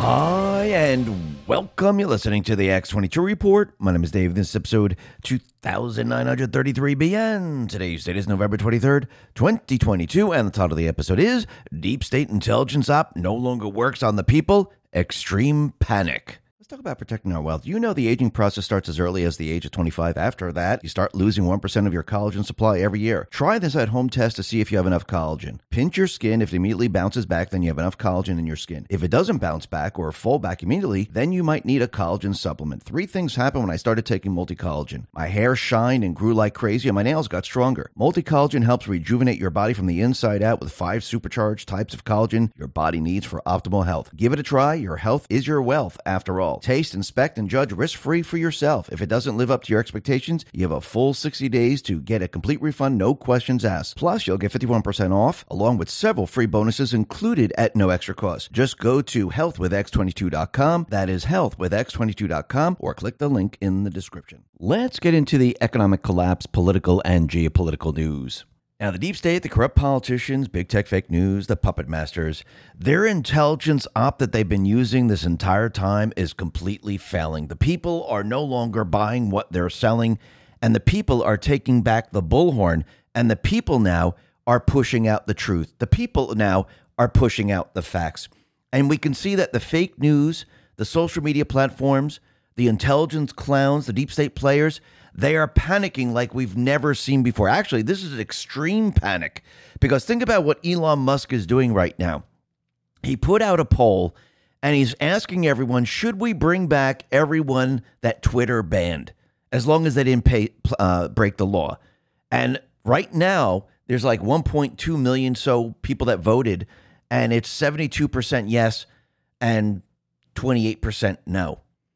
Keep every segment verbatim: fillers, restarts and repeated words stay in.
Hi, and welcome. You're listening to the X twenty-two Report. My name is Dave. This is episode two thousand nine hundred thirty-three B N. Today's date is November twenty-third, twenty twenty-two, and the title of the episode is Deep State Intelligence Op No Longer Works on the People, Extreme Panic. Let's talk about protecting our wealth. You know the aging process starts as early as the age of twenty-five. After that, you start losing one percent of your collagen supply every year. Try this at-home test to see if you have enough collagen. Pinch your skin. If it immediately bounces back, then you have enough collagen in your skin. If it doesn't bounce back or fall back immediately, then you might need a collagen supplement. Three things happened when I started taking multi-collagen. My hair shined and grew like crazy, and my nails got stronger. Multi-collagen helps rejuvenate your body from the inside out with five supercharged types of collagen your body needs for optimal health. Give it a try. Your health is your wealth, after all. Taste, inspect, and judge risk-free for yourself. If it doesn't live up to your expectations, you have a full sixty days to get a complete refund, no questions asked. Plus, you'll get fifty-one percent off, along with several free bonuses included at no extra cost. Just go to health with x twenty-two dot com. That is health with x twenty-two dot com, or click the link in the description. Let's get into the economic collapse, political and geopolitical news. Now, the deep state, the corrupt politicians, big tech fake news, the puppet masters, their intelligence op that they've been using this entire time is completely failing. The people are no longer buying what they're selling, and the people are taking back the bullhorn, and the people now are pushing out the truth. The people now are pushing out the facts. And we can see that the fake news, the social media platforms, the intelligence clowns, the deep state players, they are panicking like we've never seen before. Actually, this is an extreme panic, because think about what Elon Musk is doing right now. He put out a poll and he's asking everyone, should we bring back everyone that Twitter banned as long as they didn't pay, uh, break the law? And right now, there's like one point two million so people that voted, and it's seventy-two percent yes and twenty-eight percent no.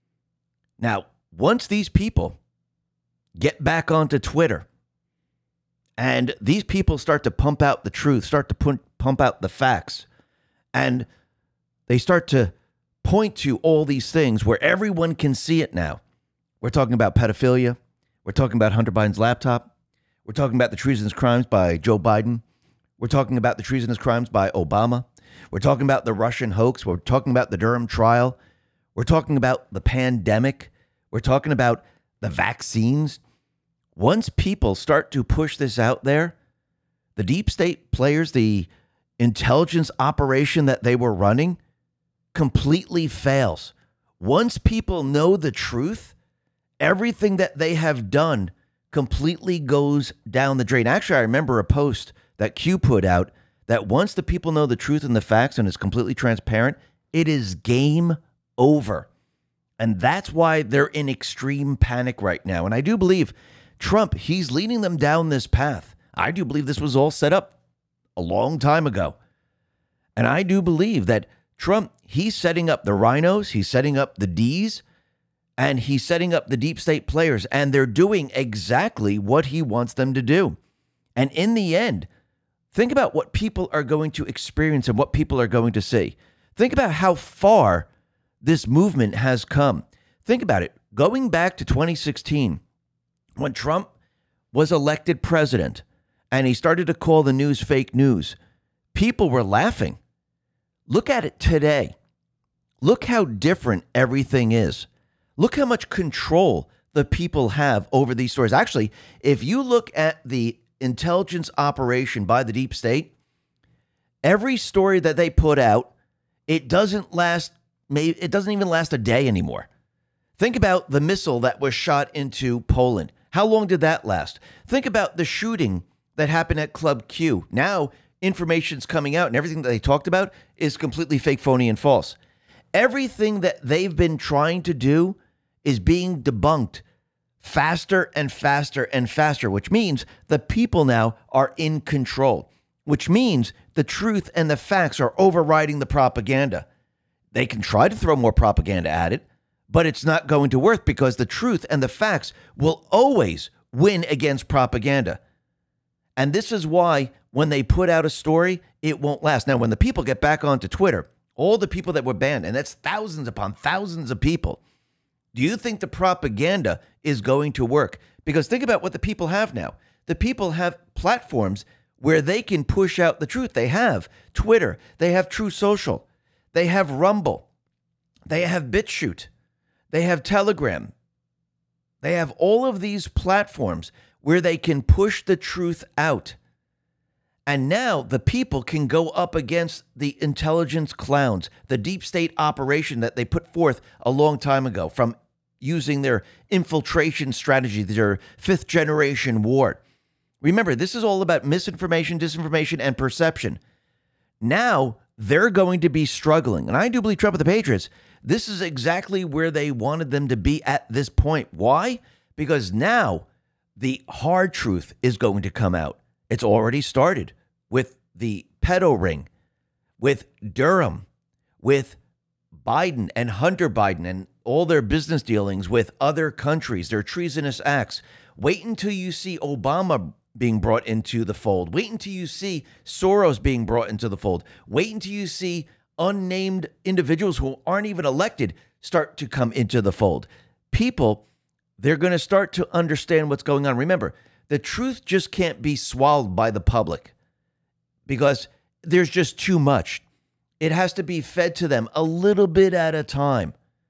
Now, once these people get back onto Twitter, and these people start to pump out the truth, start to put, pump out the facts, and they start to point to all these things where everyone can see it now. We're talking about pedophilia. We're talking about Hunter Biden's laptop. We're talking about the treasonous crimes by Joe Biden. We're talking about the treasonous crimes by Obama. We're talking about the Russian hoax. We're talking about the Durham trial. We're talking about the pandemic. We're talking about the vaccines. Once people start to push this out there, the deep state players, the intelligence operation that they were running, completely fails. Once people know the truth, everything that they have done completely goes down the drain. Actually, I remember a post that Q put out that once the people know the truth and the facts and it's completely transparent, it is game over. And that's why they're in extreme panic right now. And I do believe Trump, he's leading them down this path. I do believe this was all set up a long time ago. And I do believe that Trump, he's setting up the rhinos, he's setting up the D's, and he's setting up the deep state players. And they're doing exactly what he wants them to do. And in the end, think about what people are going to experience and what people are going to see. Think about how far this movement has come. Think about it. Going back to twenty sixteen, when Trump was elected president and he started to call the news fake news, people were laughing. Look at it today. Look how different everything is. Look how much control the people have over these stories. Actually, if you look at the intelligence operation by the deep state, every story that they put out, it doesn't last, it doesn't even last a day anymore. Think about the missile that was shot into Poland. How long did that last? Think about the shooting that happened at Club Q. Now, information's coming out and everything that they talked about is completely fake, phony, and false. Everything that they've been trying to do is being debunked faster and faster and faster, which means the people now are in control, which means the truth and the facts are overriding the propaganda. They can try to throw more propaganda at it, but it's not going to work because the truth and the facts will always win against propaganda. And this is why when they put out a story, it won't last. Now, when the people get back onto Twitter, all the people that were banned, and that's thousands upon thousands of people, do you think the propaganda is going to work? Because think about what the people have now. The people have platforms where they can push out the truth. They have Twitter. They have True Social. They have Rumble. They have BitChute. They have Telegram. They have all of these platforms where they can push the truth out. And now the people can go up against the intelligence clowns, the deep state operation that they put forth a long time ago from using their infiltration strategy, their fifth generation war. Remember, this is all about misinformation, disinformation, and perception. Now they're going to be struggling. And I do believe Trump and the Patriots, this is exactly where they wanted them to be at this point. Why? Because now the hard truth is going to come out. It's already started with the pedo ring, with Durham, with Biden and Hunter Biden and all their business dealings with other countries, their treasonous acts. Wait until you see Obama being brought into the fold. Wait until you see Soros being brought into the fold. Wait until you see unnamed individuals who aren't even elected start to come into the fold. People, they're going to start to understand what's going on. Remember, the truth just can't be swallowed by the public because there's just too much. It has to be fed to them a little bit at a time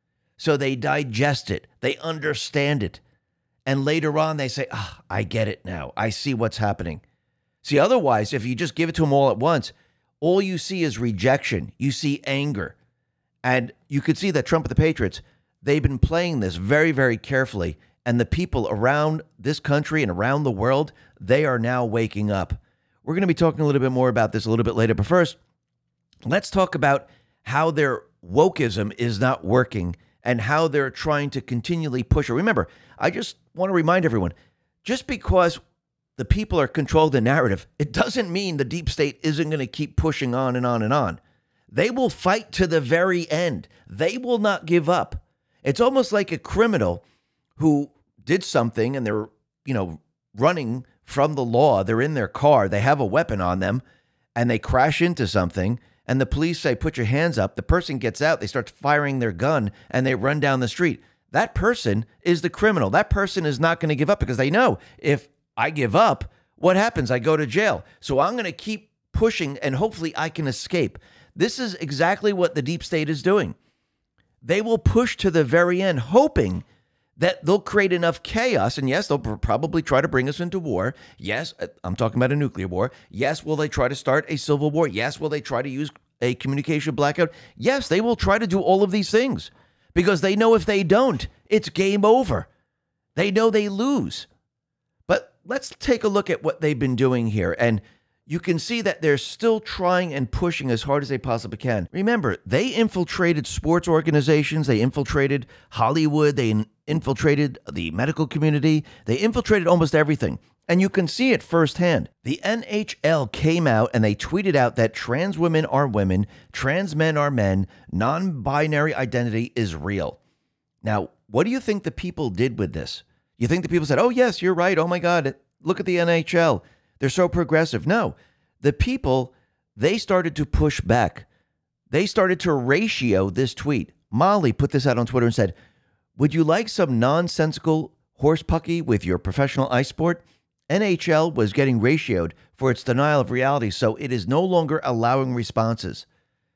so they digest it, they understand it. And later on, they say, ah, I get it now. I see what's happening. See, otherwise, if you just give it to them all at once, all you see is rejection. You see anger. And you could see that Trump and the Patriots, they've been playing this very, very carefully. And the people around this country and around the world, they are now waking up. We're going to be talking a little bit more about this a little bit later. But first, let's talk about how their wokeism is not working and how they're trying to continually push it. Remember, I just want to remind everyone, just because the people are controlling the narrative, it doesn't mean the deep state isn't going to keep pushing on and on and on. They will fight to the very end. They will not give up. It's almost like a criminal who did something and they're, you know, running from the law. They're in their car. They have a weapon on them and they crash into something. And the police say, put your hands up. The person gets out. They start firing their gun and they run down the street. That person is the criminal. That person is not going to give up because they know if I give up, what happens? I go to jail. So I'm going to keep pushing and hopefully I can escape. This is exactly what the deep state is doing. They will push to the very end, hoping that they'll create enough chaos. And yes, they'll probably try to bring us into war. Yes, I'm talking about a nuclear war. Yes, will they try to start a civil war? Yes, will they try to use a communication blackout? Yes, they will try to do all of these things because they know if they don't, it's game over. They know they lose. But let's take a look at what they've been doing here. And you can see that they're still trying and pushing as hard as they possibly can. Remember, they infiltrated sports organizations. They infiltrated Hollywood. They in- infiltrated the medical community. They infiltrated almost everything. And you can see it firsthand. The N H L came out and they tweeted out that trans women are women, trans men are men, non-binary identity is real. Now, what do you think the people did with this? You think the people said, oh, yes, you're right. Oh, my God, look at the N H L. They're so progressive. No, the people, they started to push back. They started to ratio this tweet. Molly put this out on Twitter and said, would you like some nonsensical horse pucky with your professional ice sport? N H L was getting ratioed for its denial of reality, so it is no longer allowing responses.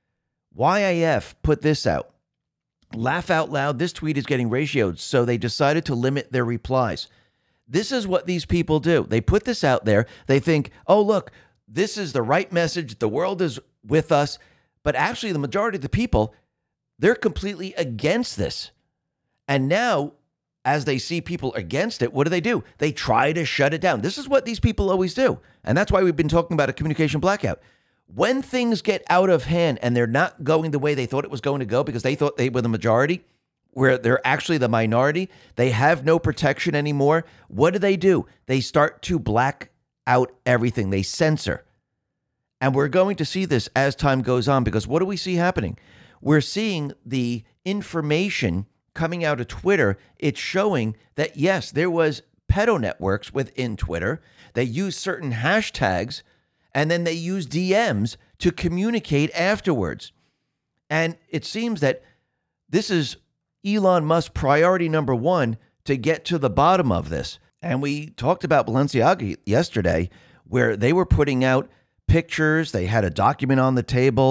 Y A F put this out. Laugh out loud, this tweet is getting ratioed, so they decided to limit their replies. This is what these people do. They put this out there. They think, oh, look, this is the right message. The world is with us. But actually, the majority of the people, they're completely against this. And now, as they see people against it, what do they do? They try to shut it down. This is what these people always do. And that's why we've been talking about a communication blackout. When things get out of hand and they're not going the way they thought it was going to go because they thought they were the majority, where they're actually the minority, they have no protection anymore. What do they do? They start to black out everything. They censor. And we're going to see this as time goes on because what do we see happening? We're seeing the information coming out of Twitter. It's showing that, yes, there was pedo networks within Twitter. They use certain hashtags and then they use D Ms to communicate afterwards. And it seems that this is Elon Musk's priority number one to get to the bottom of this. And we talked about Balenciaga yesterday, where they were putting out pictures. They had a document on the table,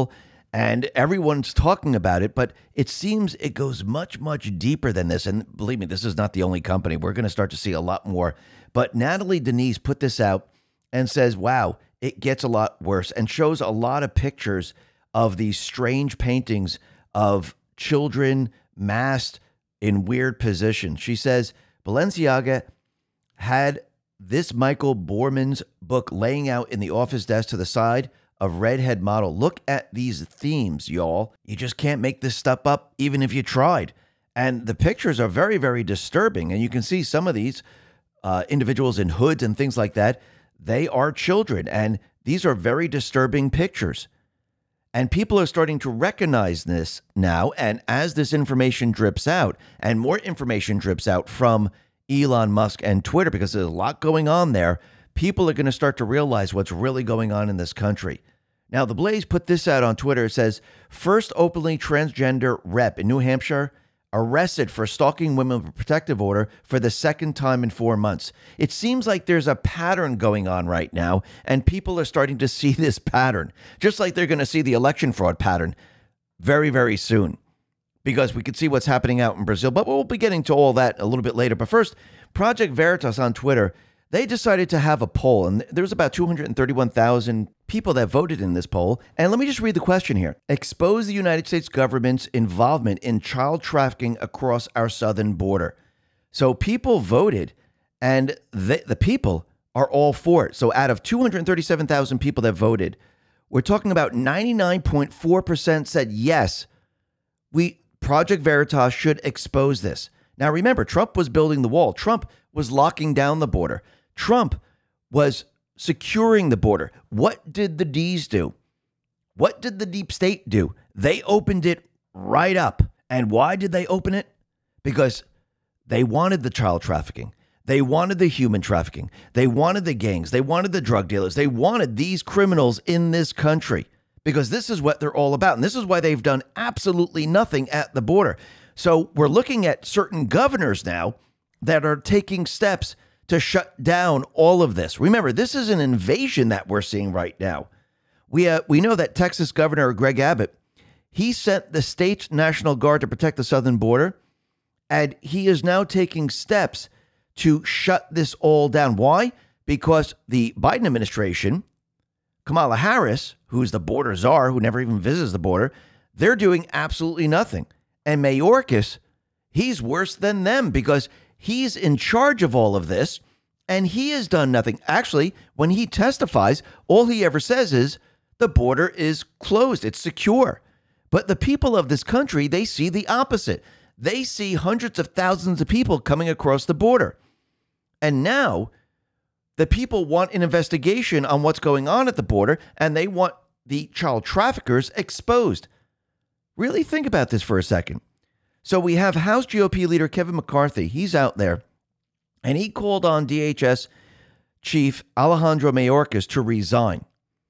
And everyone's talking about it, but it seems it goes much, much deeper than this. And believe me, this is not the only company. We're going to start to see a lot more. But Natalie Denise put this out and says, wow, it gets a lot worse, and shows a lot of pictures of these strange paintings of children masked in weird positions. She says Balenciaga had this Michael Borman's book laying out in the office desk to the side of redhead model. Look at these themes, y'all. You just can't make this stuff up, even if you tried. And the pictures are very, very disturbing. And you can see some of these uh, individuals in hoods and things like that. They are children. And these are very disturbing pictures. And people are starting to recognize this now. And as this information drips out, and more information drips out from Elon Musk and Twitter, because there's a lot going on there, people are going to start to realize what's really going on in this country. Now, The Blaze put this out on Twitter. It says, first openly transgender rep in New Hampshire arrested for stalking women with a protective order for the second time in four months. It seems like there's a pattern going on right now, and people are starting to see this pattern, just like they're going to see the election fraud pattern very, very soon, because we can see what's happening out in Brazil. But we'll be getting to all that a little bit later. But first, Project Veritas on Twitter, they decided to have a poll, and there was about two hundred thirty-one thousand people that voted in this poll. And let me just read the question here. Expose the United States government's involvement in child trafficking across our southern border. So people voted, and they, the people are all for it. So out of two hundred thirty-seven thousand people that voted, we're talking about ninety-nine point four percent said yes, we Project Veritas should expose this. Now remember, Trump was building the wall. Trump was locking down the border. Trump was securing the border. What did the D's do? What did the deep state do? They opened it right up. And why did they open it? Because they wanted the child trafficking. They wanted the human trafficking. They wanted the gangs. They wanted the drug dealers. They wanted these criminals in this country, because this is what they're all about. And this is why they've done absolutely nothing at the border. So we're looking at certain governors now that are taking steps to shut down all of this. Remember, this is an invasion that we're seeing right now. We uh, we know that Texas Governor Greg Abbott, he sent the state's National Guard to protect the southern border, and he is now taking steps to shut this all down. Why? Because the Biden administration, Kamala Harris, who's the border czar, who never even visits the border, they're doing absolutely nothing. And Mayorkas, he's worse than them, because he's in charge of all of this, and he has done nothing. Actually, when he testifies, all he ever says is the border is closed, it's secure. But the people of this country, they see the opposite. They see hundreds of thousands of people coming across the border. And now the people want an investigation on what's going on at the border, and they want the child traffickers exposed. Really think about this for a second. So we have House G O P leader Kevin McCarthy. He's out there, and he called on D H S Chief Alejandro Mayorkas to resign.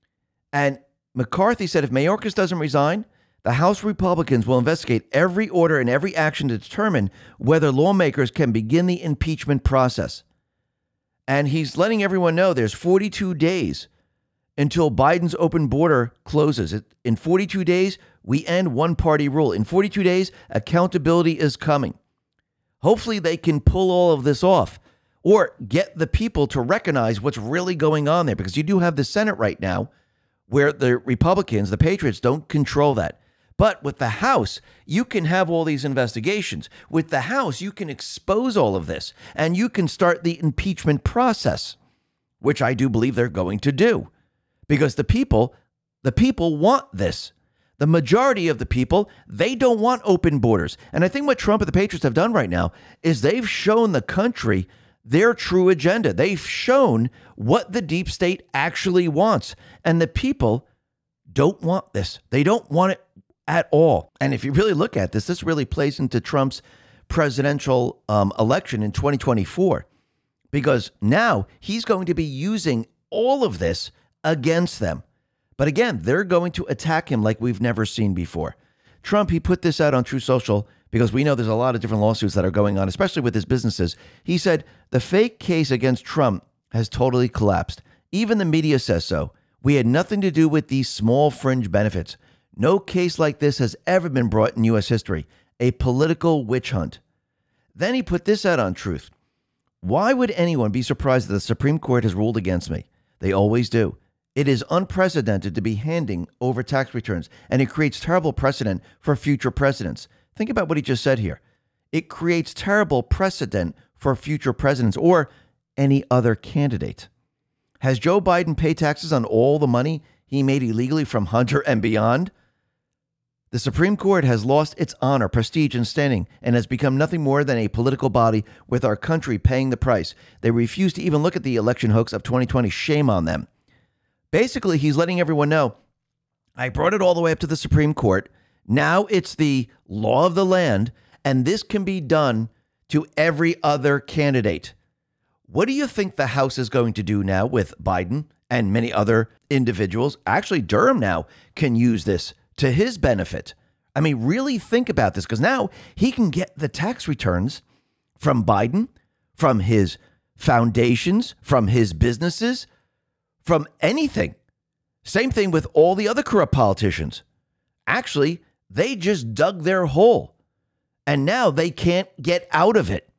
And McCarthy said if Mayorkas doesn't resign, the House Republicans will investigate every order and every action to determine whether lawmakers can begin the impeachment process. And he's letting everyone know there's forty-two days until Biden's open border closes. In forty-two days, we end one-party rule. In forty-two days, accountability is coming. Hopefully they can pull all of this off, or get the people to recognize what's really going on there, because you do have the Senate right now where the Republicans, the Patriots, don't control that. But with the House, you can have all these investigations. With the House, you can expose all of this, and you can start the impeachment process, which I do believe they're going to do, because the people, the people want this. The majority of the people, they don't want open borders. And I think what Trump and the Patriots have done right now is they've shown the country their true agenda. They've shown what the deep state actually wants. And the people don't want this. They don't want it at all. And if you really look at this, this really plays into Trump's presidential um, election in twenty twenty-four, because now he's going to be using all of this against them. But again, they're going to attack him like we've never seen before. Trump, he put this out on True Social, because we know there's a lot of different lawsuits that are going on, especially with his businesses. He said, the fake case against Trump has totally collapsed. Even the media says so. We had nothing to do with these small fringe benefits. No case like this has ever been brought in U S history. A political witch hunt. Then he put this out on Truth. Why would anyone be surprised that the Supreme Court has ruled against me? They always do. It is unprecedented to be handing over tax returns, and it creates terrible precedent for future presidents. Think about what he just said here. It creates terrible precedent for future presidents or any other candidate. Has Joe Biden paid taxes on all the money he made illegally from Hunter and beyond? The Supreme Court has lost its honor, prestige, and standing and has become nothing more than a political body with our country paying the price. They refuse to even look at the election hoax of twenty twenty. Shame on them. Basically, he's letting everyone know, I brought it all the way up to the Supreme Court. Now it's the law of the land, and this can be done to every other candidate. What do you think the House is going to do now with Biden and many other individuals? Actually, Durham now can use this to his benefit. I mean, really think about this, because now he can get the tax returns from Biden, from his foundations, from his businesses, from anything. Same thing with all the other corrupt politicians. Actually, they just dug their hole, and now they can't get out of it.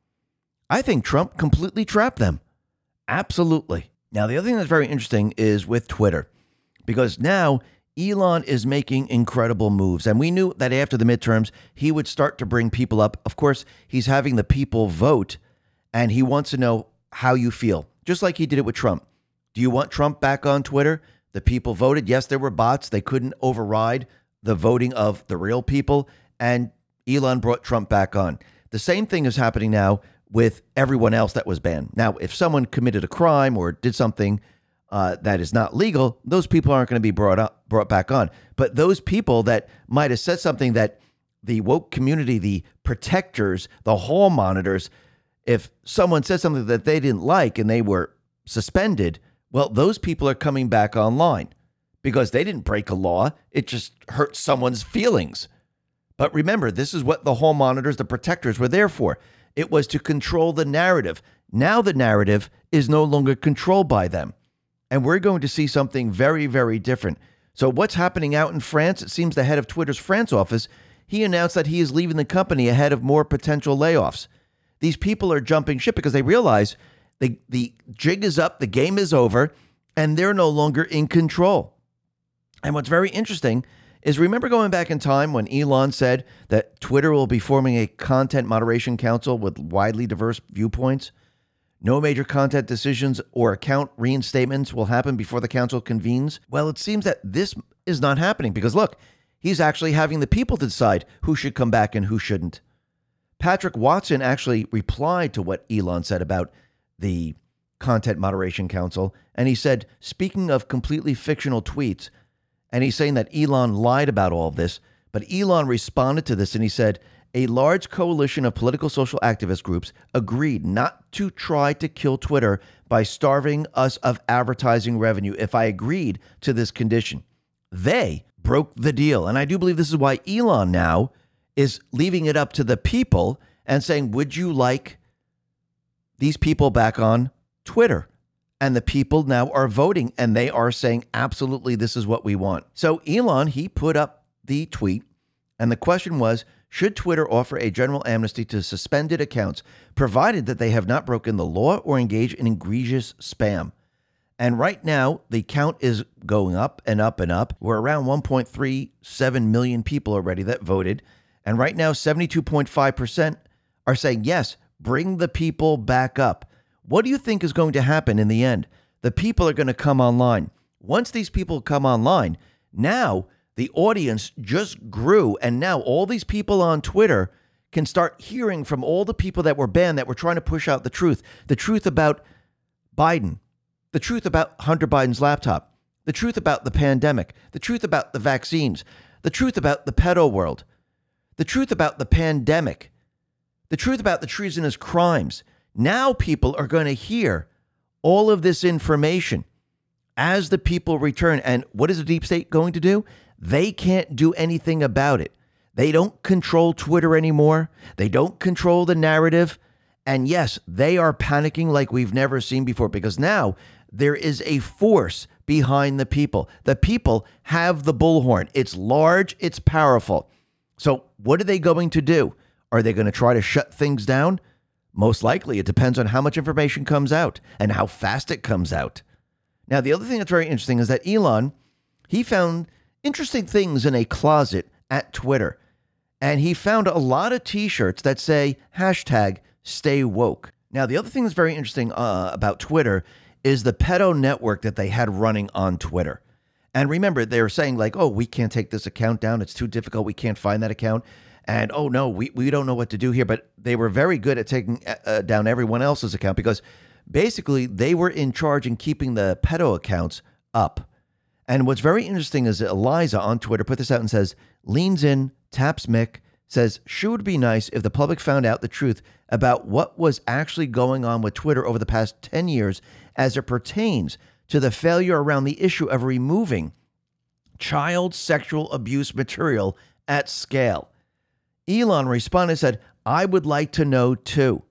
I think Trump completely trapped them. Absolutely. Now, the other thing that's very interesting is with Twitter, because now Elon is making incredible moves. And we knew that after the midterms, he would start to bring people up. Of course, he's having the people vote, and he wants to know how you feel, just like he did it with Trump. Do you want Trump back on Twitter? The people voted. Yes, there were bots. They couldn't override the voting of the real people. And Elon brought Trump back on. The same thing is happening now with everyone else that was banned. Now, if someone committed a crime or did something Uh, that is not legal, those people aren't going to be brought up, brought back on. But those people that might have said something that the woke community, the protectors, the hall monitors, if someone said something that they didn't like and they were suspended, well, those people are coming back online because they didn't break a law. It just hurt someone's feelings. But remember, this is what the hall monitors, the protectors were there for. It was to control the narrative. Now the narrative is no longer controlled by them. And we're going to see something very, very different. So what's happening out in France? It seems the head of Twitter's France office, he announced that he is leaving the company ahead of more potential layoffs. These people are jumping ship because they realize the, the jig is up, the game is over, and they're no longer in control. And what's very interesting is, remember going back in time when Elon said that Twitter will be forming a content moderation council with widely diverse viewpoints? No major content decisions or account reinstatements will happen before the council convenes. Well, it seems that this is not happening because, look, he's actually having the people decide who should come back and who shouldn't. Patrick Watson actually replied to what Elon said about the Content Moderation Council, and he said, speaking of completely fictional tweets, and he's saying that Elon lied about all of this, but Elon responded to this and he said, a large coalition of political social activist groups agreed not to try to kill Twitter by starving us of advertising revenue if I agreed to this condition. They broke the deal. And I do believe this is why Elon now is leaving it up to the people and saying, would you like these people back on Twitter? And the people now are voting and they are saying, absolutely, this is what we want. So Elon, he put up the tweet, and the question was, should Twitter offer a general amnesty to suspended accounts, provided that they have not broken the law or engaged in egregious spam? And right now, the count is going up and up and up. We're around one point three seven million people already that voted. And right now, seventy-two point five percent are saying, yes, bring the people back up. What do you think is going to happen in the end? The people are going to come online. Once these people come online, now the audience just grew, and now all these people on Twitter can start hearing from all the people that were banned, that were trying to push out the truth, the truth about Biden, the truth about Hunter Biden's laptop, the truth about the pandemic, the truth about the vaccines, the truth about the pedo world, the truth about the pandemic, the truth about the treasonous crimes. Now people are going to hear all of this information as the people return. And what is the deep state going to do? They can't do anything about it. They don't control Twitter anymore. They don't control the narrative. And yes, they are panicking like we've never seen before, because now There is a force behind the people. The people have the bullhorn. It's large, it's powerful. So what are they going to do? Are they going to try to shut things down? Most likely. It depends on how much information comes out and how fast it comes out. Now, the other thing that's very interesting is that Elon, he found interesting things in a closet at Twitter. And he found a lot of t-shirts that say hashtag stay woke. Now, the other thing that's very interesting uh, about Twitter is the pedo network that they had running on Twitter. And remember, they were saying like, oh, we can't take this account down. It's too difficult. We can't find that account. And, oh, no, we, we don't know what to do here. But they were very good at taking uh, down everyone else's account because basically they were in charge in keeping the pedo accounts up. And what's very interesting is that Eliza on Twitter put this out and says, leans in, taps Mick, says, sure would be nice if the public found out the truth about what was actually going on with Twitter over the past ten years as it pertains to the failure around the issue of removing child sexual abuse material at scale. Elon responded and said, I would like to know too.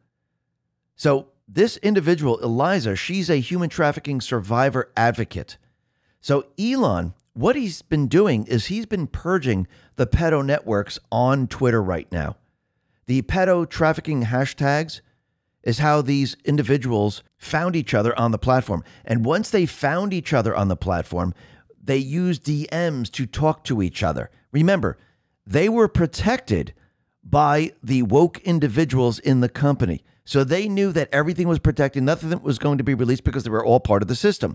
So this individual, Eliza, she's a human trafficking survivor advocate. So Elon, what he's been doing is he's been purging the pedo networks on Twitter right now. The pedo trafficking hashtags is how these individuals found each other on the platform. And once they found each other on the platform, they used D Ms to talk to each other. Remember, they were protected by the woke individuals in the company. So they knew that everything was protected. Nothing was going to be released because they were all part of the system.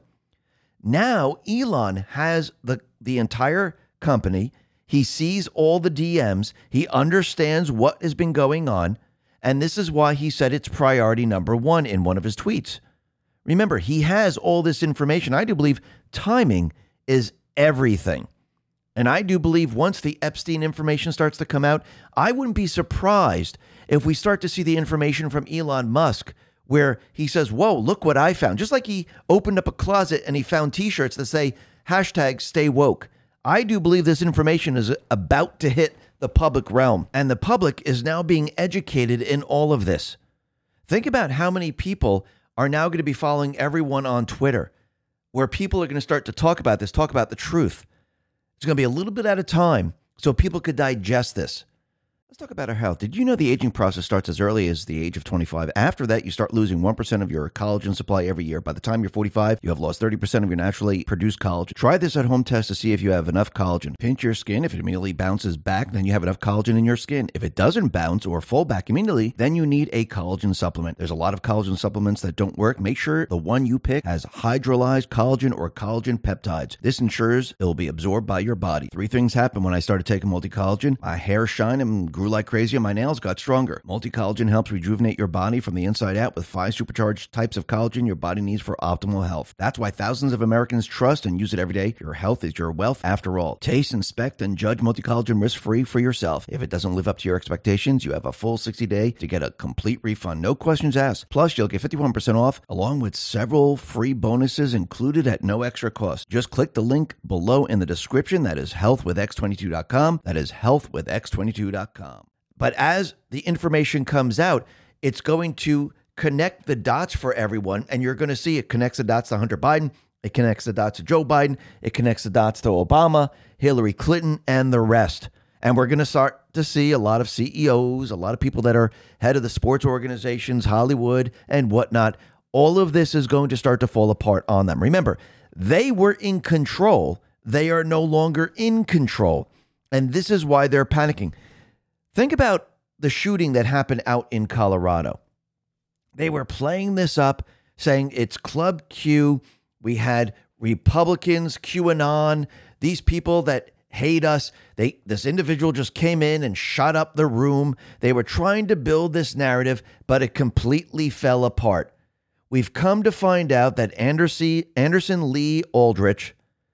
Now, Elon has the, the entire company. He sees all the D Ms. He understands what has been going on. And this is why he said it's priority number one in one of his tweets. Remember, he has all this information. I do believe timing is everything. And I do believe once the Epstein information starts to come out, I wouldn't be surprised if we start to see the information from Elon Musk where he says, whoa, look what I found. Just like he opened up a closet and he found t-shirts that say hashtag stay woke. I do believe this information is about to hit the public realm, and the public is now being educated in all of this. Think about how many people are now going to be following everyone on Twitter, where people are going to start to talk about this, talk about the truth. It's going to be a little bit at a time so people could digest this. Let's talk about our health. Did you know the aging process starts as early as the age of twenty-five? After that, you start losing one percent of your collagen supply every year. By the time you're forty-five, you have lost thirty percent of your naturally produced collagen. Try this at home test to see if you have enough collagen. Pinch your skin. If it immediately bounces back, then you have enough collagen in your skin. If it doesn't bounce or fall back immediately, then you need a collagen supplement. There's a lot of collagen supplements that don't work. Make sure the one you pick has hydrolyzed collagen or collagen peptides. This ensures it will be absorbed by your body. Three things happened when I started taking multi-collagen. My hair shined and grew like crazy and my nails got stronger. Multi-collagen helps rejuvenate your body from the inside out with five supercharged types of collagen your body needs for optimal health. That's why thousands of Americans trust and use it every day. Your health is your wealth after all. Taste, inspect, and judge multi-collagen risk-free for yourself. If it doesn't live up to your expectations, you have a full sixty day to get a complete refund. No questions asked. Plus, you'll get fifty-one percent off along with several free bonuses included at no extra cost. Just click the link below in the description. That is health with x twenty-two dot com. That is health with x twenty-two dot com. But as the information comes out, it's going to connect the dots for everyone. And you're going to see it connects the dots to Hunter Biden. It connects the dots to Joe Biden. It connects the dots to Obama, Hillary Clinton, and the rest. And we're going to start to see a lot of C E Os, a lot of people that are head of the sports organizations, Hollywood, and whatnot. All of this is going to start to fall apart on them. Remember, they were in control. They are no longer in control. And this is why they're panicking. Think about the shooting that happened out in Colorado. They were playing this up, saying it's Club Q. We had Republicans, QAnon, these people that hate us. They, this individual just came in and shot up the room. They were trying to build this narrative, but it completely fell apart. We've come to find out that Anderson, Anderson Lee Aldrich,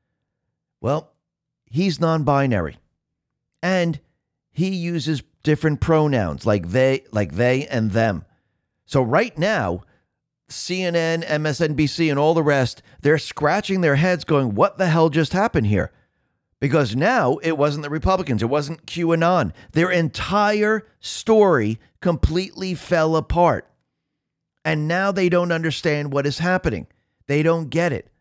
well, he's non-binary. And he uses different pronouns like they, like they and them. So right now, C N N, M S N B C, and all the rest, they're scratching their heads going, what the hell just happened here? Because now it wasn't the Republicans. It wasn't QAnon. Their entire story completely fell apart. And now they don't understand what is happening. They don't get it.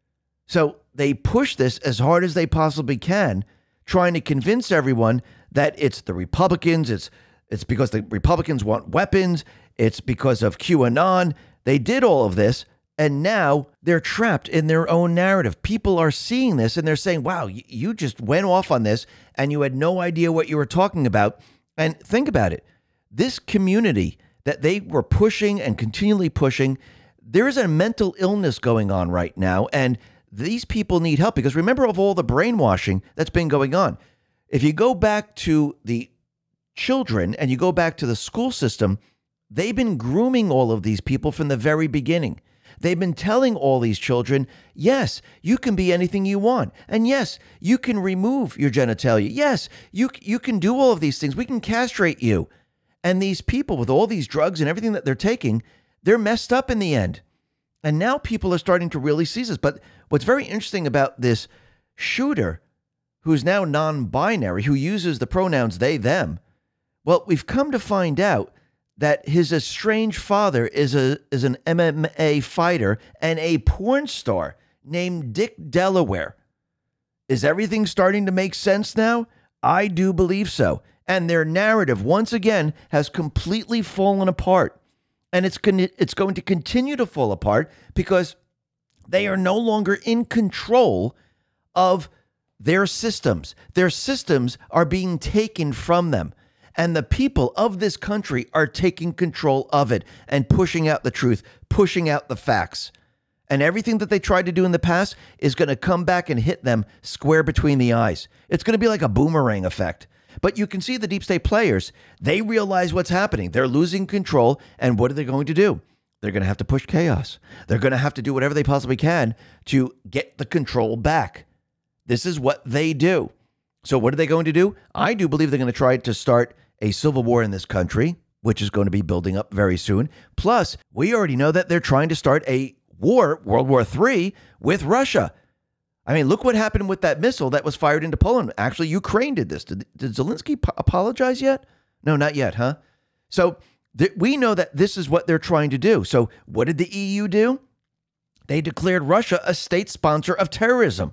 So they push this as hard as they possibly can, trying to convince everyone that it's the Republicans, it's it's because the Republicans want weapons, it's because of QAnon. They did all of this, and now they're trapped in their own narrative. People are seeing this, and they're saying, wow, you just went off on this, and you had no idea what you were talking about. And think about it. This community that they were pushing and continually pushing, there is a mental illness going on right now, and these people need help because remember of all the brainwashing that's been going on. If you go back to the children and you go back to the school system, they've been grooming all of these people from the very beginning. They've been telling all these children, yes, you can be anything you want. And yes, you can remove your genitalia. Yes, you, you can do all of these things. We can castrate you. And these people with all these drugs and everything that they're taking, they're messed up in the end. And now people are starting to really see this. But what's very interesting about this shooter, who's now non-binary, who uses the pronouns they, them, well, we've come to find out that his estranged father is a is an M M A fighter and a porn star named Dick Delaware. Is everything starting to make sense now? I do believe so. And their narrative, once again, has completely fallen apart. And it's con- it's going to continue to fall apart because they are no longer in control of their systems. Their systems are being taken from them. And the people of this country are taking control of it and pushing out the truth, pushing out the facts. And everything that they tried to do in the past is going to come back and hit them square between the eyes. It's going to be like a boomerang effect. But you can see the deep state players, they realize what's happening. They're losing control. And what are they going to do? They're going to have to push chaos. They're going to have to do whatever they possibly can to get the control back. This is what they do. So what are they going to do? I do believe they're going to try to start a civil war in this country, which is going to be building up very soon. Plus, we already know that they're trying to start a war, World War Three, with Russia. I mean, look what happened with that missile that was fired into Poland. Actually, Ukraine did this. Did, did Zelensky p- apologize yet? No, not yet, huh? So th- we know that this is what they're trying to do. So what did the E U do? They declared Russia a state sponsor of terrorism.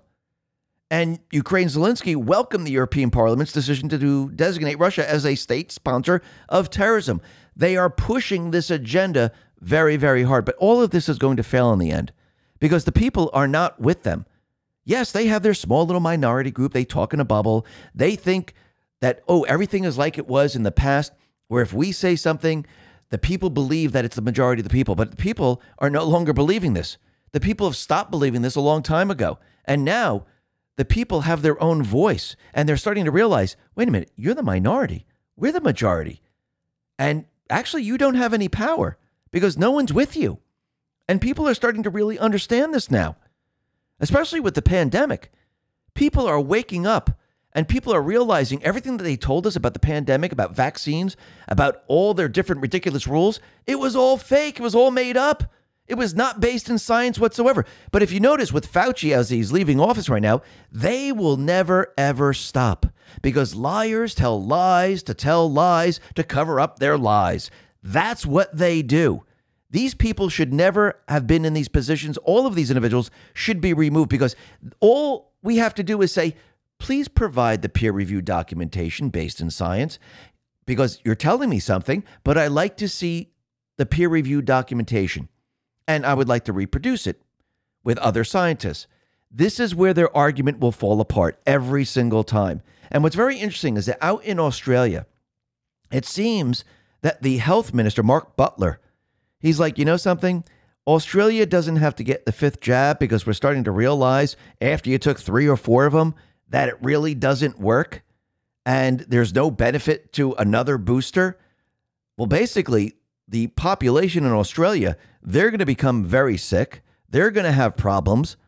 And Ukraine Zelensky welcomed the European Parliament's decision to do, designate Russia as a state sponsor of terrorism. They are pushing this agenda very, very hard. But all of this is going to fail in the end because the people are not with them. Yes, they have their small little minority group. They talk in a bubble. They think that, oh, everything is like it was in the past, where if we say something, the people believe that it's the majority of the people. But the people are no longer believing this. The people have stopped believing this a long time ago. And now the people have their own voice, and they're starting to realize, wait a minute, you're the minority. We're the majority. And actually, you don't have any power because no one's with you. And people are starting to really understand this now, especially with the pandemic. People are waking up, and people are realizing everything that they told us about the pandemic, about vaccines, about all their different ridiculous rules. It was all fake. It was all made up. It was not based in science whatsoever. But if you notice with Fauci, as he's leaving office right now, they will never, ever stop because liars tell lies to tell lies to cover up their lies. That's what they do. These people should never have been in these positions. All of these individuals should be removed because all we have to do is say, please provide the peer-reviewed documentation based in science because you're telling me something, but I like to see the peer-reviewed documentation. And I would like to reproduce it with other scientists. This is where their argument will fall apart every single time. And what's very interesting is that out in Australia, it seems that the health minister, Mark Butler, he's like, you know something? Australia doesn't have to get the fifth jab because we're starting to realize after you took three or four of them that it really doesn't work and there's no benefit to another booster. Well, basically, the population in Australia, they're going to become very sick. They're going to have problems.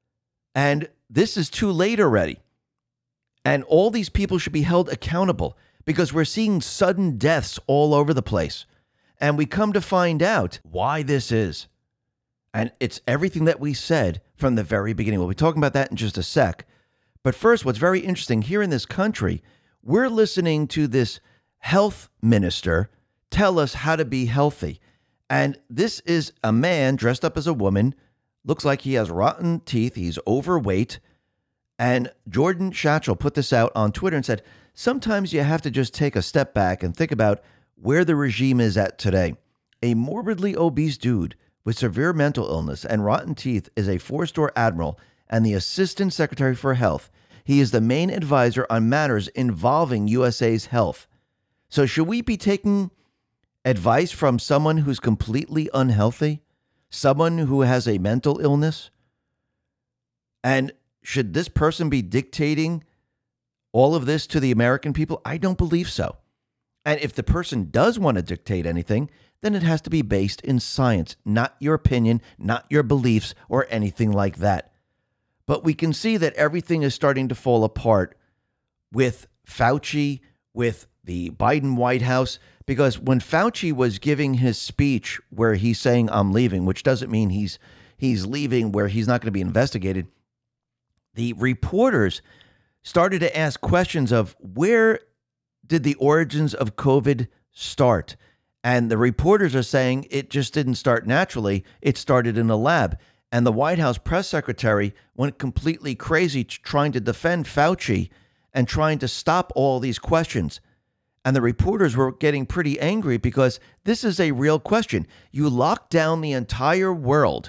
And this is too late already. And all these people should be held accountable because we're seeing sudden deaths all over the place. And we come to find out why this is. And it's everything that we said from the very beginning. We'll be talking about that in just a sec. But first, what's very interesting here in this country, we're listening to this health minister tell us how to be healthy. And this is a man dressed up as a woman, looks like he has rotten teeth. He's overweight. And Jordan Schachel put this out on Twitter and said, sometimes you have to just take a step back and think about where the regime is at today. A morbidly obese dude with severe mental illness and rotten teeth is a four-star admiral and the Assistant Secretary for Health. He is the main advisor on matters involving U S A's health. So should we be taking advice from someone who's completely unhealthy? Someone who has a mental illness? And should this person be dictating all of this to the American people? I don't believe so. And if the person does want to dictate anything, then it has to be based in science, not your opinion, not your beliefs, or anything like that. But we can see that everything is starting to fall apart with Fauci, with the Biden White House, because when Fauci was giving his speech where he's saying, I'm leaving, which doesn't mean he's he's leaving where he's not going to be investigated, the reporters started to ask questions of where did the origins of COVID start? And the reporters are saying it just didn't start naturally. It started in a lab. And the White House press secretary went completely crazy trying to defend Fauci and trying to stop all these questions. And the reporters were getting pretty angry because this is a real question. You locked down the entire world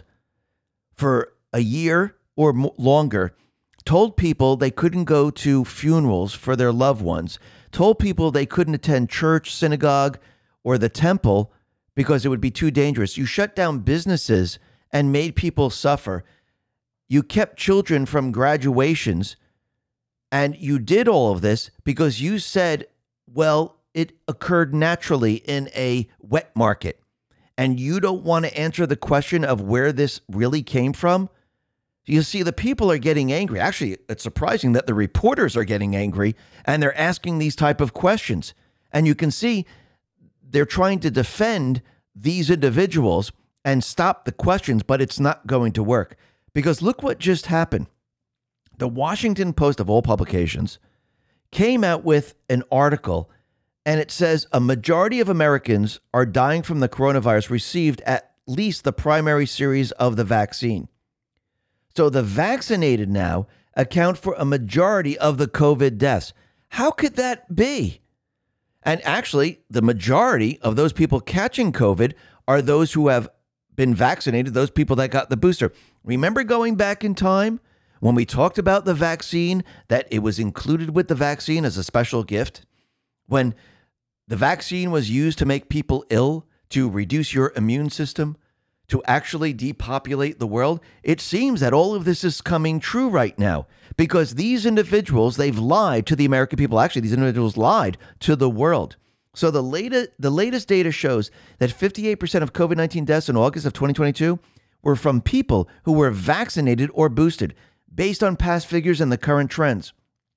for a year or longer, told people they couldn't go to funerals for their loved ones, told people they couldn't attend church, synagogue, or the temple because it would be too dangerous. You shut down businesses and made people suffer. You kept children from graduations, and you did all of this because you said, well, it occurred naturally in a wet market, and you don't want to answer the question of where this really came from. You see, the people are getting angry. Actually, it's surprising that the reporters are getting angry, and they're asking these type of questions. And you can see they're trying to defend these individuals and stop the questions, but it's not going to work. Because look what just happened. The Washington Post, of all publications, came out with an article, and it says a majority of Americans are dying from the coronavirus received at least the primary series of the vaccine. So the vaccinated now account for a majority of the COVID deaths. How could that be? And actually, the majority of those people catching COVID are those who have been vaccinated, those people that got the booster. Remember going back in time when we talked about the vaccine, that it was included with the vaccine as a special gift? When the vaccine was used to make people ill, to reduce your immune system, to actually depopulate the world? It seems that all of this is coming true right now because these individuals, they've lied to the American people. Actually, these individuals lied to the world. So the latest, the latest data shows that fifty-eight percent of COVID nineteen deaths in August of twenty twenty-two were from people who were vaccinated or boosted. Based on past figures and the current trends,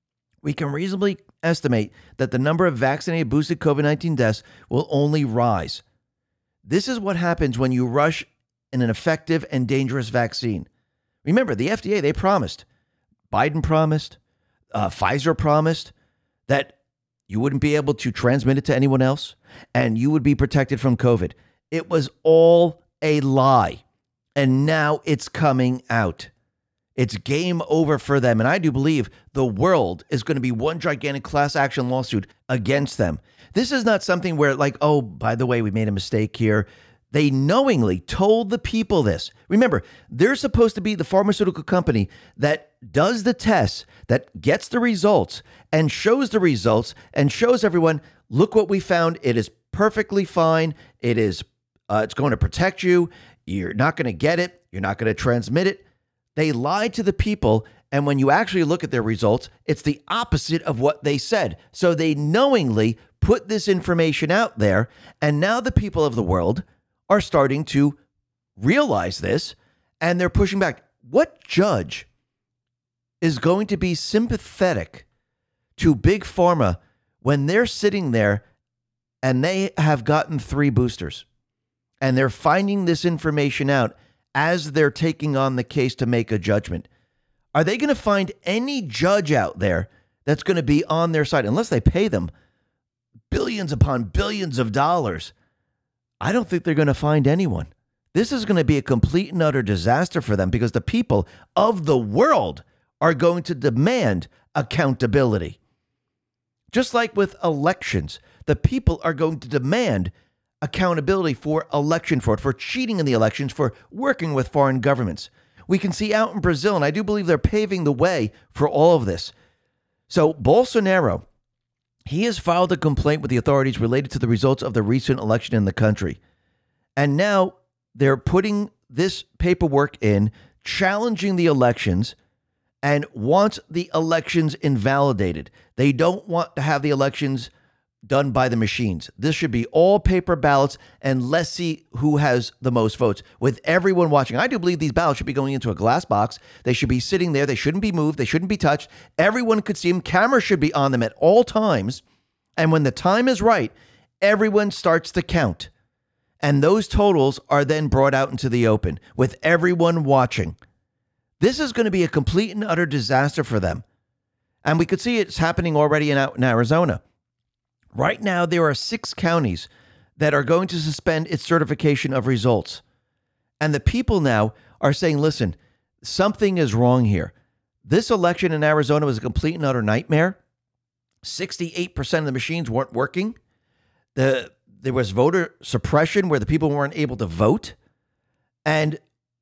we can reasonably estimate that the number of vaccinated boosted COVID nineteen deaths will only rise. This is what happens when you rush in an effective and dangerous vaccine. Remember, the F D A, they promised, Biden promised, uh, Pfizer promised that you wouldn't be able to transmit it to anyone else and you would be protected from COVID. It was all a lie. And now it's coming out. It's game over for them. And I do believe the world is going to be one gigantic class action lawsuit against them. This is not something where like, oh, by the way, we made a mistake here. They knowingly told the people this. Remember, they're supposed to be the pharmaceutical company that does the tests, that gets the results and shows the results and shows everyone, look what we found. It is perfectly fine. It is, uh, it's going to protect you. You're not going to get it. You're not going to transmit it. They lied to the people. And when you actually look at their results, it's the opposite of what they said. So they knowingly put this information out there. And now the people of the world are starting to realize this, and they're pushing back. What judge is going to be sympathetic to Big Pharma when they're sitting there and they have gotten three boosters and they're finding this information out as they're taking on the case to make a judgment? Are they going to find any judge out there that's going to be on their side unless they pay them billions upon billions of dollars? I don't think they're going to find anyone. This is going to be a complete and utter disaster for them because the people of the world are going to demand accountability. Just like with elections, the people are going to demand accountability for election fraud, for cheating in the elections, for working with foreign governments. We can see out in Brazil, and I do believe they're paving the way for all of this. So Bolsonaro, he has filed a complaint with the authorities related to the results of the recent election in the country. And now they're putting this paperwork in, challenging the elections, and wants the elections invalidated. They don't want to have the elections done by the machines. This should be all paper ballots, and let's see who has the most votes with everyone watching. I do believe these ballots should be going into a glass box. They should be sitting there. They shouldn't be moved. They shouldn't be touched. Everyone could see them. Cameras should be on them at all times. And when the time is right, everyone starts to count. And those totals are then brought out into the open with everyone watching. This is going to be a complete and utter disaster for them. And we could see it's happening already in, in Arizona. Right now, there are six counties that are going to suspend its certification of results. And the people now are saying, listen, something is wrong here. This election in Arizona was a complete and utter nightmare. sixty-eight percent of the machines weren't working. The, there was voter suppression where the people weren't able to vote. And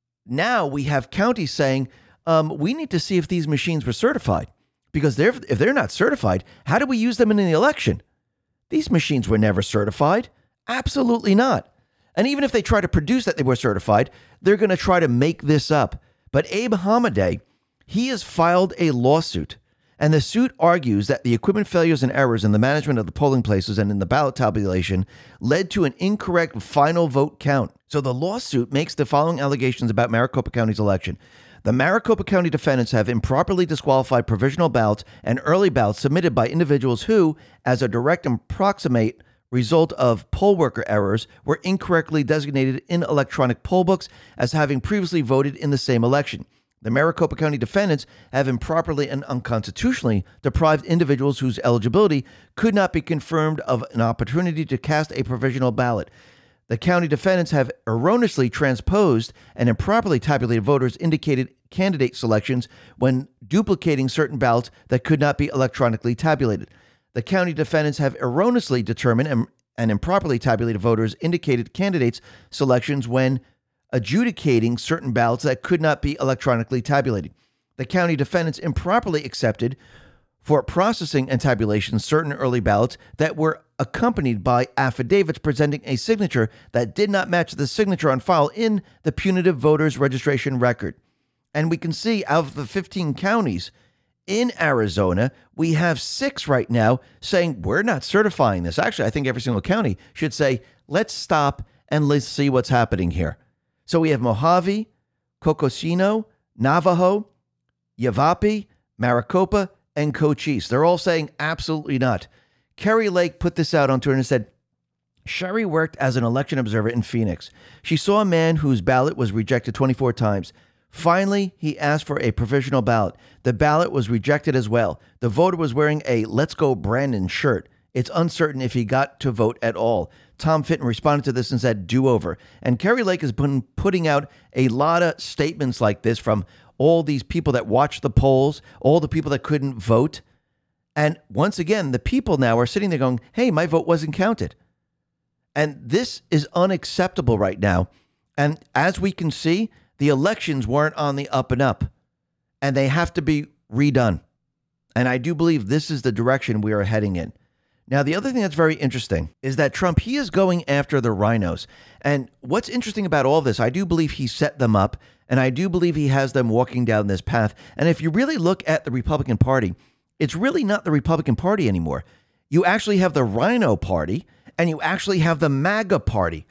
now we have counties saying, um, we need to see if these machines were certified. Because they're, if they're not certified, how do we use them in the election? These machines were never certified. Absolutely not. And even if they try to produce that they were certified, they're going to try to make this up. But Abe Hamadeh, he has filed a lawsuit. And the suit argues that the equipment failures and errors in the management of the polling places and in the ballot tabulation led to an incorrect final vote count. So the lawsuit makes the following allegations about Maricopa County's election. The Maricopa County defendants have improperly disqualified provisional ballots and early ballots submitted by individuals who, as a direct and proximate result of poll worker errors, were incorrectly designated in electronic poll books as having previously voted in the same election. The Maricopa County defendants have improperly and unconstitutionally deprived individuals whose eligibility could not be confirmed of an opportunity to cast a provisional ballot. The county defendants have erroneously transposed and improperly tabulated voters' indicated candidate selections when duplicating certain ballots that could not be electronically tabulated. The county defendants have erroneously determined and, and improperly tabulated voters' indicated candidates selections when adjudicating certain ballots that could not be electronically tabulated. The county defendants improperly accepted for processing and tabulation certain early ballots that were accompanied by affidavits presenting a signature that did not match the signature on file in the punitive voters registration record. And we can see out of the fifteen counties in Arizona, we have six right now saying we're not certifying this. Actually, I think every single county should say, let's stop and let's see what's happening here. So we have Mojave, Cocosino, Navajo, Yavapai, Maricopa, and Cochise. They're all saying absolutely not. Kari Lake put this out on Twitter and said, Sherry worked as an election observer in Phoenix. She saw a man whose ballot was rejected twenty-four times. Finally, he asked for a provisional ballot. The ballot was rejected as well. The voter was wearing a Let's Go Brandon shirt. It's uncertain if he got to vote at all. Tom Fitton responded to this and said, do-over. And Kari Lake has been putting out a lot of statements like this from all these people that watched the polls, all the people that couldn't vote. And once again, the people now are sitting there going, hey, my vote wasn't counted. And this is unacceptable right now. And as we can see, the elections weren't on the up and up, and they have to be redone. And I do believe this is the direction we are heading in. Now, the other thing that's very interesting is that Trump, he is going after the rhinos. And what's interesting about all of this, I do believe he set them up, and I do believe he has them walking down this path. And if you really look at the Republican Party, it's really not the Republican Party anymore. You actually have the Rhino Party, and you actually have the MAGA Party.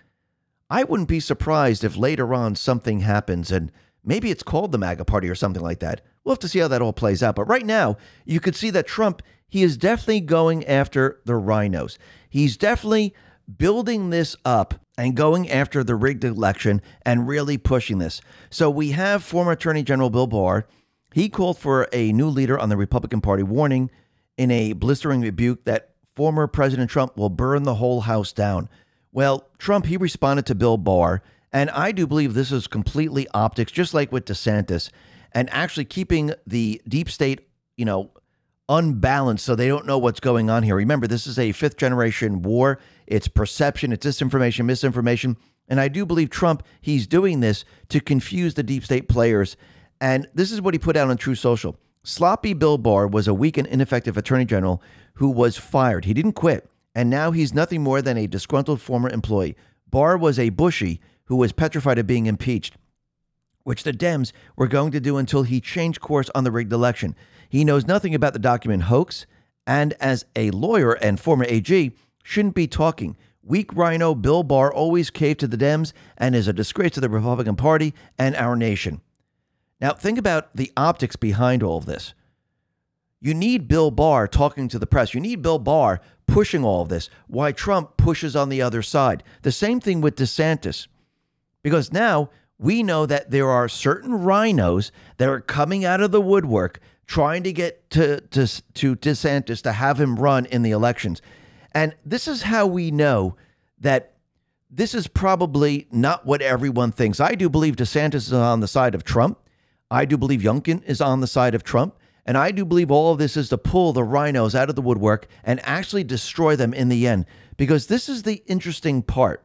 I wouldn't be surprised if later on something happens and maybe it's called the MAGA Party or something like that. We'll have to see how that all plays out. But right now, you could see that Trump, he is definitely going after the rhinos. He's definitely building this up and going after the rigged election and really pushing this. So we have former Attorney General Bill Barr. He called for a new leader on the Republican Party, warning in a blistering rebuke that former President Trump will burn the whole house down. Well, Trump, he responded to Bill Barr And I do believe this is completely optics, just like with DeSantis, and actually keeping the deep state, you know, unbalanced so they don't know what's going on here. Remember, this is a fifth generation war. It's perception, it's disinformation, misinformation. And I do believe Trump, he's doing this to confuse the deep state players. And this is what he put out on Truth Social. Sloppy Bill Barr was a weak and ineffective attorney general who was fired. He didn't quit. And now he's nothing more than a disgruntled former employee. Barr was a Bushy who was petrified of being impeached, which the Dems were going to do until he changed course on the rigged election. He knows nothing about the document hoax, and as a lawyer and former A G, shouldn't be talking. Weak rhino Bill Barr always caved to the Dems and is a disgrace to the Republican Party and our nation. Now, think about the optics behind all of this. You need Bill Barr talking to the press. You need Bill Barr pushing all of this, why Trump pushes on the other side. The same thing with DeSantis, because now we know that there are certain rhinos that are coming out of the woodwork trying to get to, to, to DeSantis to have him run in the elections. And this is how we know that this is probably not what everyone thinks. I do believe DeSantis is on the side of Trump. I do believe Youngkin is on the side of Trump. And I do believe all of this is to pull the rhinos out of the woodwork and actually destroy them in the end. Because this is the interesting part.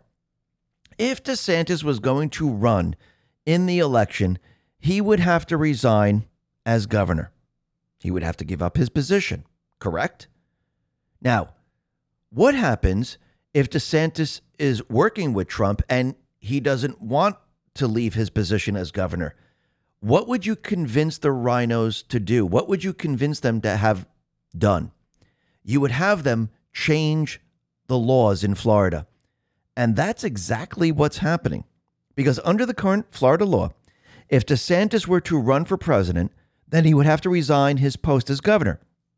If DeSantis was going to run in the election, he would have to resign as governor. He would have to give up his position, correct? Now, what happens if DeSantis is working with Trump and he doesn't want to leave his position as governor? What would you convince the rhinos to do? What would you convince them to have done? You would have them change the laws in Florida. And that's exactly what's happening. Because under the current Florida law, if DeSantis were to run for president, then he would have to resign his post as governor,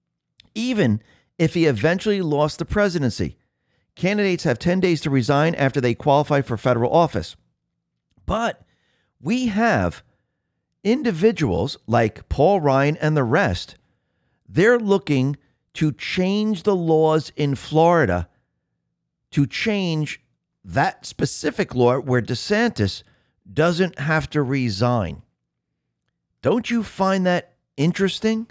even if he eventually lost the presidency. Candidates have ten days to resign after they qualify for federal office. But we have individuals like Paul Ryan and the rest. They're looking to change the laws in Florida to change that specific law where DeSantis doesn't have to resign. Don't you find that interesting?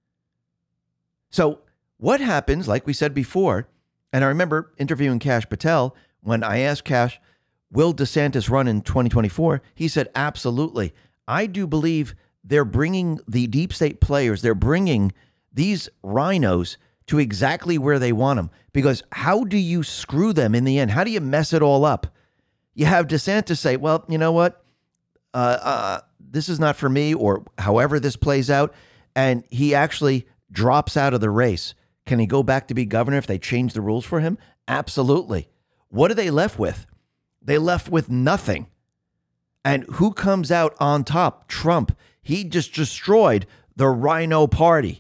So what happens, like we said before, and I remember interviewing Kash Patel when I asked Kash, will DeSantis run in twenty twenty-four? He said, absolutely. I do believe they're bringing the deep state players, they're bringing these rhinos to exactly where they want them. Because how do you screw them in the end? How do you mess it all up? You have DeSantis say, well, you know what? Uh, uh, this is not for me, or however this plays out. And he actually drops out of the race. Can he go back to be governor if they change the rules for him? Absolutely. What are they left with? They left with nothing. And who comes out on top? Trump. He just destroyed the Rhino Party.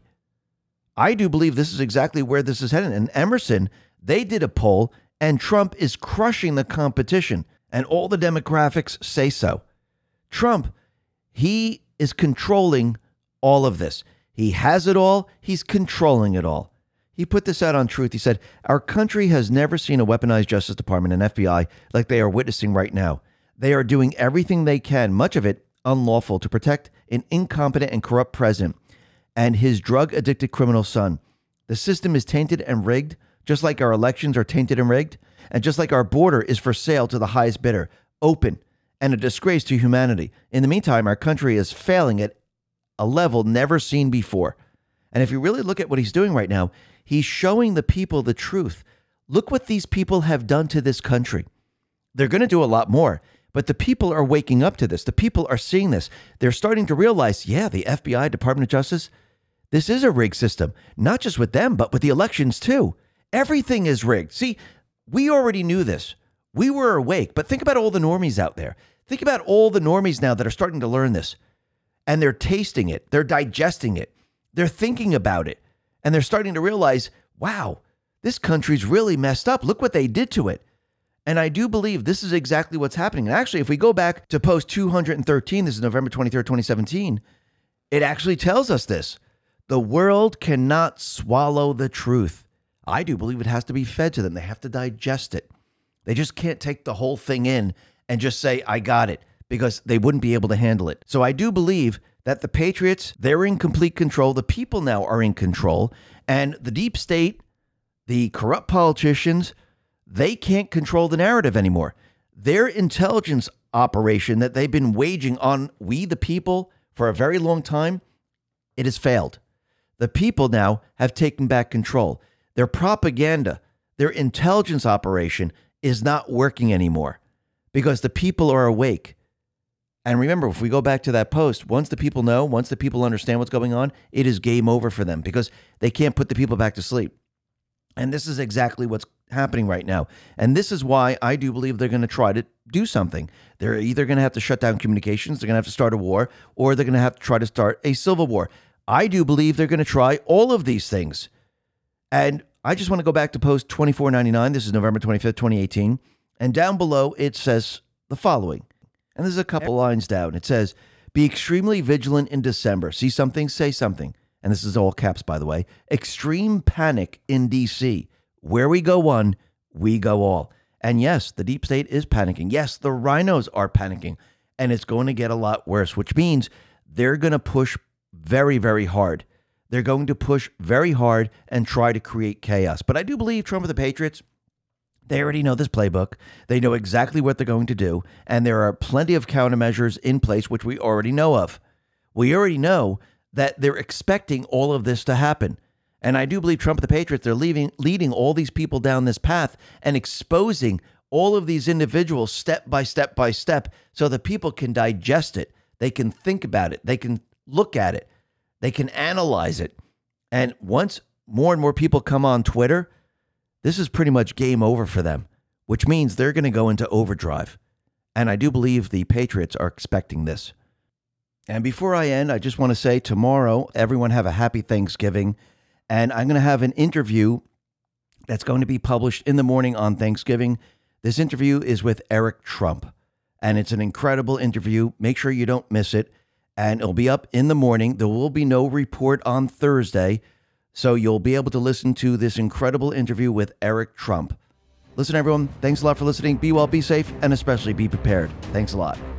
I do believe this is exactly where this is headed. And Emerson, they did a poll, and Trump is crushing the competition. And all the demographics say so. Trump, he is controlling all of this. He has it all. He's controlling it all. He put this out on Truth. He said, our country has never seen a weaponized Justice Department and F B I like they are witnessing right now. They are doing everything they can, much of it unlawful, to protect an incompetent and corrupt president and his drug-addicted criminal son. The system is tainted and rigged, just like our elections are tainted and rigged, and just like our border is for sale to the highest bidder, open, and a disgrace to humanity. In the meantime, our country is failing at a level never seen before. And if you really look at what he's doing right now, he's showing the people the truth. Look what these people have done to this country. They're going to do a lot more. But the people are waking up to this. The people are seeing this. They're starting to realize, yeah, the F B I, Department of Justice, this is a rigged system, not just with them, but with the elections too. Everything is rigged. See, we already knew this. We were awake, but think about all the normies out there. Think about all the normies now that are starting to learn this, and they're tasting it. They're digesting it. They're thinking about it, and they're starting to realize, wow, this country's really messed up. Look what they did to it. And I do believe this is exactly what's happening. And actually, if we go back to post two hundred thirteen, this is November twenty-third, twenty seventeen, it actually tells us this. The world cannot swallow the truth. I do believe it has to be fed to them. They have to digest it. They just can't take the whole thing in and just say, I got it, because they wouldn't be able to handle it. So I do believe that the Patriots, they're in complete control. The people now are in control. And the deep state, the corrupt politicians, they can't control the narrative anymore. Their intelligence operation that they've been waging on we, the people, for a very long time, it has failed. The people now have taken back control. Their propaganda, their intelligence operation is not working anymore because the people are awake. And remember, if we go back to that post, once the people know, once the people understand what's going on, it is game over for them because they can't put the people back to sleep. And this is exactly what's happening right now. And this is why I do believe they're going to try to do something. They're either going to have to shut down communications, they're going to have to start a war, or they're going to have to try to start a civil war. I do believe they're going to try all of these things. And I just want to go back to post twenty-four ninety-nine. This is November twenty-fifth, twenty eighteen. And down below, it says the following. And there's a couple lines down. It says, be extremely vigilant in December. See something, say something. And this is all caps, by the way. Extreme panic in D C. Where we go one, we go all. And yes, the deep state is panicking. Yes, the rhinos are panicking. And it's going to get a lot worse, which means they're going to push very, very hard. They're going to push very hard and try to create chaos. But I do believe Trump and the Patriots, they already know this playbook. They know exactly what they're going to do. And there are plenty of countermeasures in place, which we already know of. We already know that they're expecting all of this to happen. And I do believe Trump and the Patriots, they're leaving, leading all these people down this path and exposing all of these individuals step by step by step so that people can digest it. They can think about it. They can look at it. They can analyze it. And once more and more people come on Twitter, this is pretty much game over for them, which means they're going to go into overdrive. And I do believe the Patriots are expecting this. And before I end, I just want to say tomorrow, everyone have a happy Thanksgiving. And I'm going to have an interview that's going to be published in the morning on Thanksgiving. This interview is with Eric Trump. And it's an incredible interview. Make sure you don't miss it. And it'll be up in the morning. There will be no report on Thursday. So you'll be able to listen to this incredible interview with Eric Trump. Listen, everyone, thanks a lot for listening. Be well, be safe, and especially be prepared. Thanks a lot.